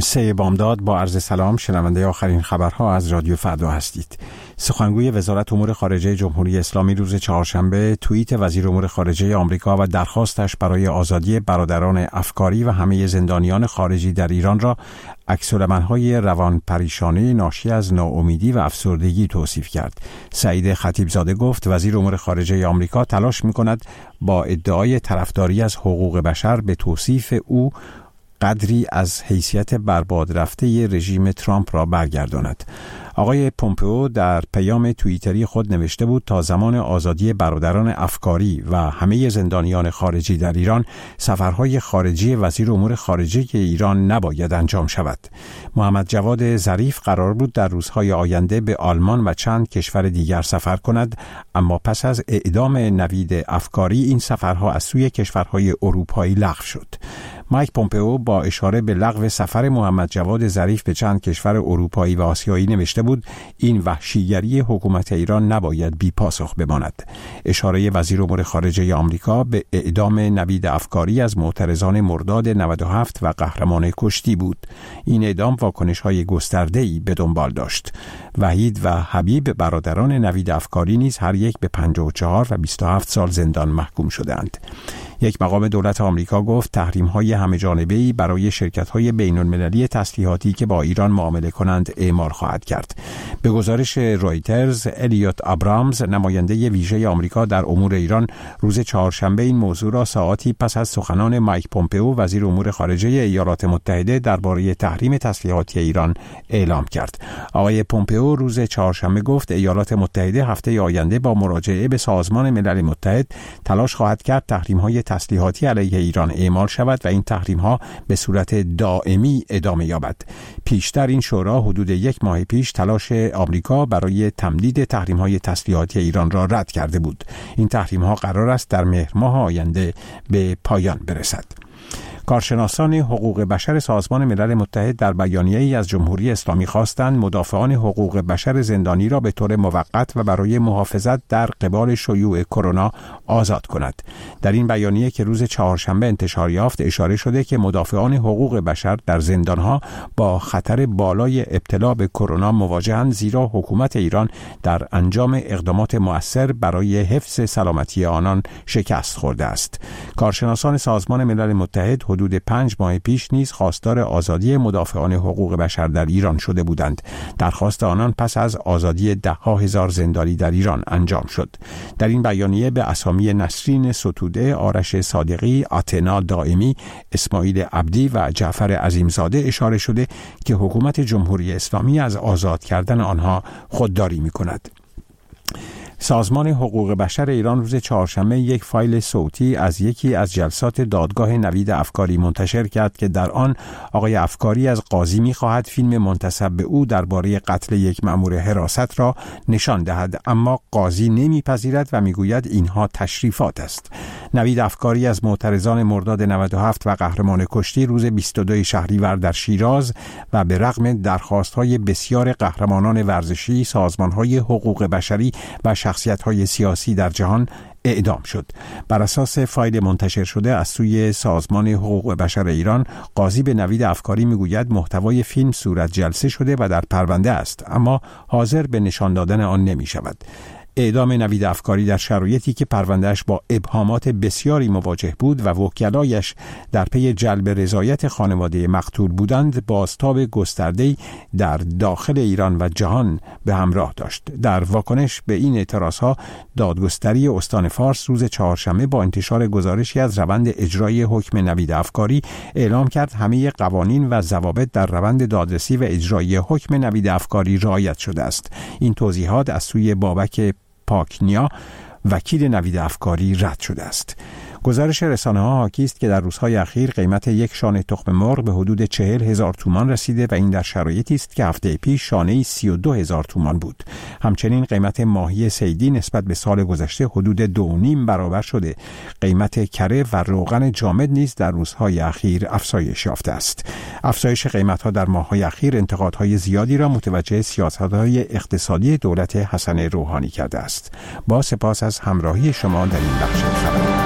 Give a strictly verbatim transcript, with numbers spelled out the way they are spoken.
سه بامداد با عرض سلام، شنونده آخرین خبرها از رادیو فردا هستید. سخنگوی وزارت امور خارجه جمهوری اسلامی روز چهارشنبه توییت وزیر امور خارجه آمریکا و درخواستش برای آزادی برادران افکاری و همه زندانیان خارجی در ایران را عکس‌العمل‌های روان پریشانی ناشی از ناامیدی و افسردگی توصیف کرد. سعید خطیبزاده گفت وزیر امور خارجه آمریکا تلاش می‌کند با ادعای طرفداری از حقوق بشر به توصیف او قدری از حیثیت برباد رفته رژیم ترامپ را برگرداند. آقای پومپئو در پیام توییتری خود نوشته بود تا زمان آزادی برادران افکاری و همه زندانیان خارجی در ایران، سفرهای خارجی وزیر امور خارجه ایران نباید انجام شود. محمد جواد ظریف قرار بود در روزهای آینده به آلمان و چند کشور دیگر سفر کند، اما پس از اعدام نوید افکاری این سفرها از سوی کشورهای اروپایی لغو شد. مایک پومپئو با اشاره به لغو سفر محمد جواد ظریف به چند کشور اروپایی و آسیایی نوشته بود این وحشیگری حکومت ایران نباید بی پاسخ بماند. اشاره وزیر امور خارجه آمریکا به اعدام نوید افکاری از معترضان مرداد نود و هفت و قهرمان کشتی بود. این اعدام واکنش‌های گسترده‌ای به دنبال داشت. وحید و حبیب برادران نوید افکاری نیز هر یک به پنجاه و چهار و بیست و هفت سال زندان محکوم شدند. یک مقام دولت آمریکا گفت تحریم‌های همه‌جانبه‌ای برای شرکت‌های بین‌المللی تسلیحاتی که با ایران معامله کنند اعمال خواهد کرد. به گزارش رایترز، الیوت ابرامز، نماینده ویژه آمریکا در امور ایران، روز چهارشنبه این موضوع را ساعاتی پس از سخنان مایک پومپئو وزیر امور خارجه ایالات متحده درباره تحریم تسلیحاتی ایران اعلام کرد. آقای پومپئو روز چهارشنبه گفت ایالات متحده هفته آینده با مراجعه به سازمان ملل متحد تلاش خواهد کرد تحریم‌های تسلیحاتی علیه ایران اعمال شود و این تحریم‌ها به صورت دائمی ادامه یابد. پیشتر این شورا حدود یک ماه پیش تلاش آمریکا برای تمدید تحریم‌های تسلیحاتی ایران را رد کرده بود. این تحریم‌ها قرار است در مهر ماه آینده به پایان برسد. کارشناسان حقوق بشر سازمان ملل متحد در بیانیه‌ای از جمهوری اسلامی خواستند مدافعان حقوق بشر زندانی را به طور موقت و برای محافظت در قبال شیوع کرونا آزاد کند. در این بیانیه که روز چهارشنبه انتشار یافت اشاره شده که مدافعان حقوق بشر در زندانها با خطر بالای ابتلا به کرونا مواجهند، زیرا حکومت ایران در انجام اقدامات مؤثر برای حفظ سلامتی آنان شکست خورده است. کارشناسان سازمان ملل متحد حدود پنج ماه پیش نیز خواستار آزادی مدافعان حقوق بشر در ایران شده بودند. درخواست آنان پس از آزادی ده ها هزار زندانی در ایران انجام شد. در این بیانیه به اسامی نسرین ستوده، آرش صادقی، آتنا دائمی، اسماعیل عبدی و جعفر عظیمزاده اشاره شده که حکومت جمهوری اسلامی از آزاد کردن آنها خودداری می‌کند. سازمان حقوق بشر ایران روز چهارشنبه یک فایل صوتی از یکی از جلسات دادگاه نوید افکاری منتشر کرد که در آن آقای افکاری از قاضی می‌خواهد فیلم منتسب به او درباره قتل یک مأمور حراست را نشان دهد، اما قاضی نمی‌پذیرد و می‌گوید اینها تشریفات است. نوید افکاری از معترضان مرداد نود و هفت و قهرمان کشتی روز بیست و دو شهریور در شیراز و به رغم درخواست‌های بسیار قهرمانان ورزشی، سازمان‌های حقوق بشری و شخصیت‌های سیاسی در جهان اعدام شد. بر اساس فایل منتشر شده از سوی سازمان حقوق بشر ایران، قاضی به نوید افکاری میگوید محتوای فیلم صورت جلسه شده و در پرونده است، اما حاضر به نشان دادن آن نمی شود. اعدام نوید افکاری در شرایطی که پروندهش با ابهامات بسیاری مواجه بود و وکلایش در پی جلب رضایت خانواده مقتول بودند، بازتاب گسترده‌ای در داخل ایران و جهان به همراه داشت. در واکنش به این اعتراضها، دادگستری استان فارس روز چهارشنبه با انتشار گزارشی از روند اجرای حکم نوید افکاری اعلام کرد همه قوانین و ضوابط در روند دادرسی و اجرای حکم نوید افکاری رعایت شده است. این توضیحات از سوی بابک پاکنیا، وکیل نوید افکاری، رد شده است. گزارش رسانه‌ها حاکی است که در روزهای اخیر قیمت یک شانه تخم مرغ به حدود چهل هزار تومان رسیده و این در شرایطی است که هفته پیش شانه‌ای سی و دو هزار تومان بود. همچنین قیمت ماهی صیدی نسبت به سال گذشته حدود دو و نیم برابر شده. قیمت کره و روغن جامد نیز در روزهای اخیر افزایش یافته است. افزایش قیمت‌ها در ماه‌های اخیر انتقادهای زیادی را متوجه سیاست‌های اقتصادی دولت حسن روحانی کرده است. با سپاس از همراهی شما در این بخش خبر.